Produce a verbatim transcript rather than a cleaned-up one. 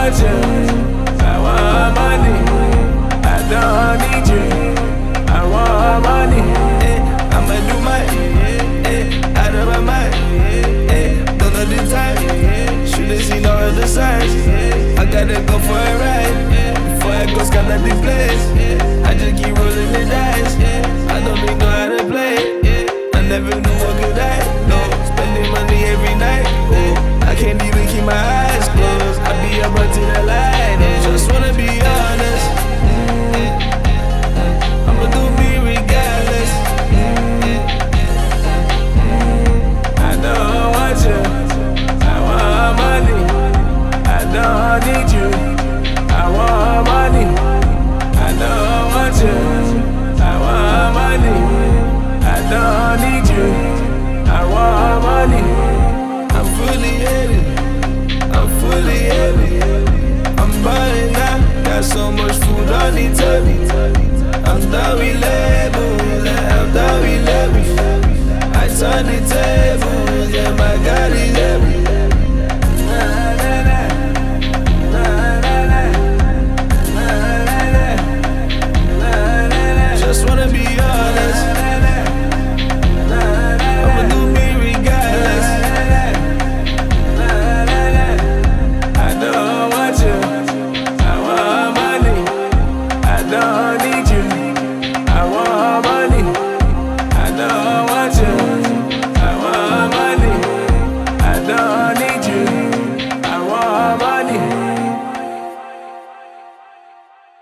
want you, I want money. I don't need you, I want money. Eh, I'ma do my eh, out of my mind. Eh, don't know the time. Should've seen all of the signs. I gotta go for a ride before I go scatter the place. I just keep rolling the dice. I don't even know how to play. I never knew what could I. No, spending money every night. Oh, I can't even keep my eyes closed. I be up until the light. Just wanna be honest. I'ma do me regardless. I don't want you, I want money. I don't need you, I want money. I don't want you, I want money. I don't need you, I want money. I'm fully headed, I'm fully headed. I'm buying now, got so much food on the table. I'm done with